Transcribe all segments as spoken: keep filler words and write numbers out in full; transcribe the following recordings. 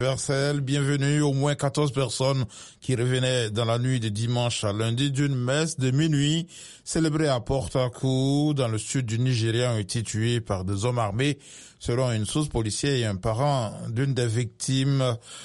Universel, bienvenue. Au moins quatorze personnes qui revenaient dans la nuit de dimanche à lundi d'une messe de minuit célébrée à Port Harcourt dans le sud du Nigeria ont été tués par des hommes armés, selon une source policière et un parent d'une des victimes.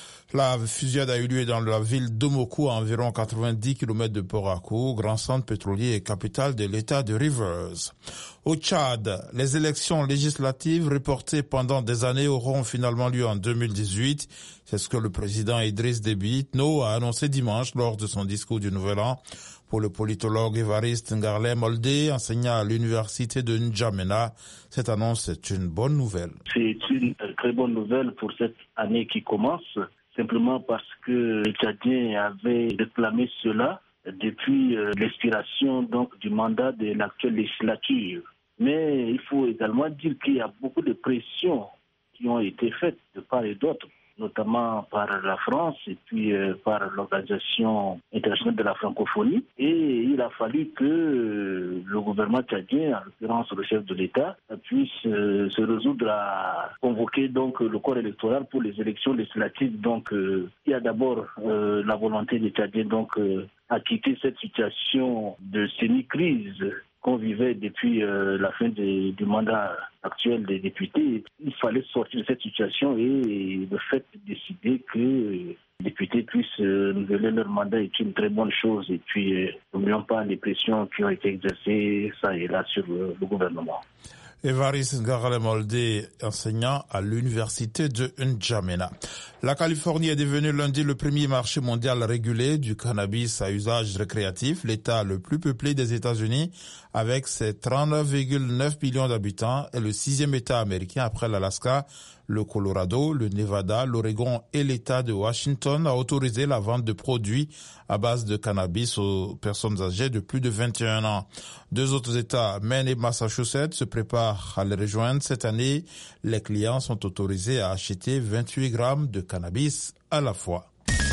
La fusillade a eu lieu dans la ville d'Omoku, à environ quatre-vingt-dix kilomètres de Port Harcourt, grand centre pétrolier et capitale de l'État de Rivers. Au Tchad, les élections législatives reportées pendant des années auront finalement lieu en deux mille dix-huit. C'est ce que le président Idriss Déby Itno a annoncé dimanche lors de son discours du Nouvel An. Pour le politologue Évariste Ngarlem Oldé, enseignant à l'université de N'Djamena, cette annonce est une bonne nouvelle. C'est une très bonne nouvelle pour cette année qui commence. Simplement parce que les Tchadiens avaient réclamé cela depuis euh, l'expiration donc du mandat de l'actuelle législature. Mais il faut également dire qu'il y a beaucoup de pressions qui ont été faites de part et d'autre, notamment par la France et puis euh, par l'Organisation internationale de la francophonie. Et il a fallu que euh, le gouvernement tchadien, en l'occurrence le chef de l'État, puisse euh, se résoudre à convoquer donc le corps électoral pour les élections législatives. Donc euh, il y a d'abord euh, la volonté des Tchadiens donc euh, à quitter cette situation de semi-crise qu'on vivait depuis euh, la fin de, du mandat actuel des députés. Il fallait sortir de cette situation et le fait de décider que les députés puissent euh, renouveler leur mandat est une très bonne chose. Et puis, euh, n'oublions pas les pressions qui ont été exercées, ça et là, sur le, le gouvernement. Évariste Ngarlem Oldé, enseignant à l'université de N'Djamena. La Californie est devenue lundi le premier marché mondial régulé du cannabis à usage récréatif, l'État le plus peuplé des États-Unis, avec ses trente-neuf virgule neuf millions d'habitants, est le sixième État américain après l'Alaska, le Colorado, le Nevada, l'Oregon et l'État de Washington a autorisé la vente de produits à base de cannabis aux personnes âgées de plus de vingt et un ans. Deux autres États, Maine et Massachusetts, se préparent à les rejoindre. Cette année, les clients sont autorisés à acheter vingt-huit grammes de cannabis à la fois.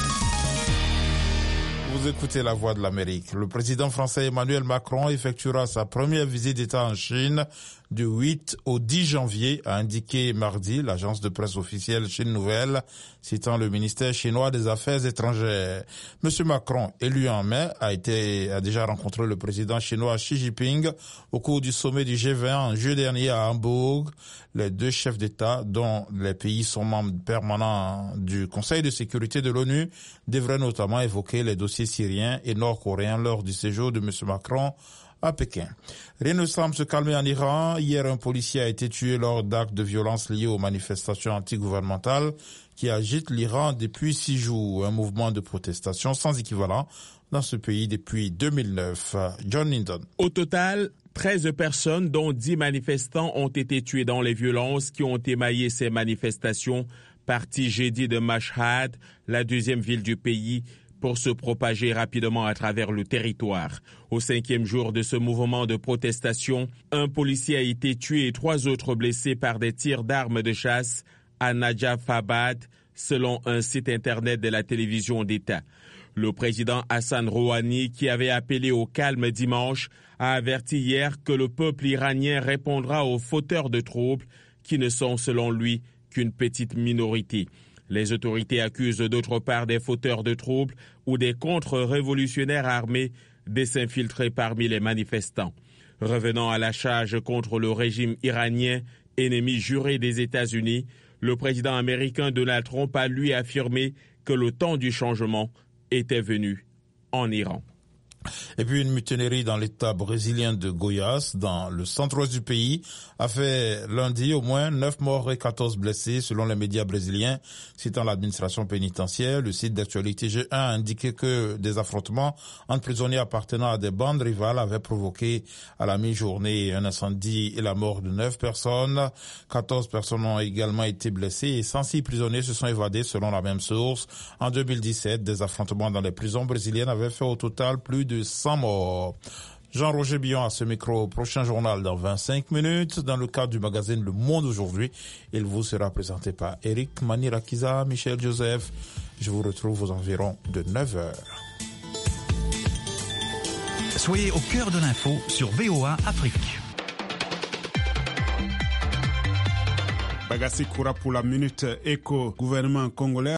Vous écoutez la Voix de l'Amérique. Le président français Emmanuel Macron effectuera sa première visite d'État en Chine du huit au dix janvier, a indiqué mardi l'agence de presse officielle Chine Nouvelle, citant le ministère chinois des Affaires étrangères. Monsieur Macron, élu en mai, a été, a déjà rencontré le président chinois Xi Jinping au cours du sommet du G vingt en juillet dernier à Hambourg. Les deux chefs d'État, dont les pays sont membres permanents du Conseil de sécurité de l'ONU, devraient notamment évoquer les dossiers syriens et nord-coréens lors du séjour de monsieur Macron à Pékin. Rien ne semble se calmer en Iran. Hier, un policier a été tué lors d'actes de violence liés aux manifestations antigouvernementales qui agitent l'Iran depuis six jours. Un mouvement de protestation sans équivalent dans ce pays depuis deux mille neuf. John Linton. Au total, treize personnes, dont dix manifestants, ont été tués dans les violences qui ont émaillé ces manifestations, parties jeudi de Mashhad, la deuxième ville du pays, pour se propager rapidement à travers le territoire. Au cinquième jour de ce mouvement de protestation, un policier a été tué et trois autres blessés par des tirs d'armes de chasse à Najafabad, selon un site internet de la télévision d'État. Le président Hassan Rouhani, qui avait appelé au calme dimanche, a averti hier que le peuple iranien répondra aux fauteurs de troubles, qui ne sont selon lui qu'une petite minorité. Les autorités accusent d'autre part des fauteurs de troubles ou des contre-révolutionnaires armés de s'infiltrer parmi les manifestants. Revenant à la charge contre le régime iranien, ennemi juré des États-Unis, le président américain Donald Trump a lui affirmé que le temps du changement était venu en Iran. Et puis une mutinerie dans l'État brésilien de Goiás, dans le centre-ouest du pays, a fait lundi au moins neuf morts et quatorze blessés, selon les médias brésiliens, citant l'administration pénitentiaire. Le site d'actualité G un a indiqué que des affrontements entre prisonniers appartenant à des bandes rivales avaient provoqué à la mi-journée un incendie et la mort de neuf personnes. quatorze personnes ont également été blessées et cent six prisonniers se sont évadés, selon la même source. En deux mille dix-sept, des affrontements dans les prisons brésiliennes avaient fait au total plus de cent morts. Jean-Roger Billon à ce micro. Prochain journal dans vingt-cinq minutes. Dans le cadre du magazine Le Monde aujourd'hui, il vous sera présenté par Eric Manirakiza, Michel Joseph. Je vous retrouve aux environs de neuf heures. Soyez au cœur de l'info sur V O A Afrique. Bagassi Koura pour la minute éco. Gouvernement congolais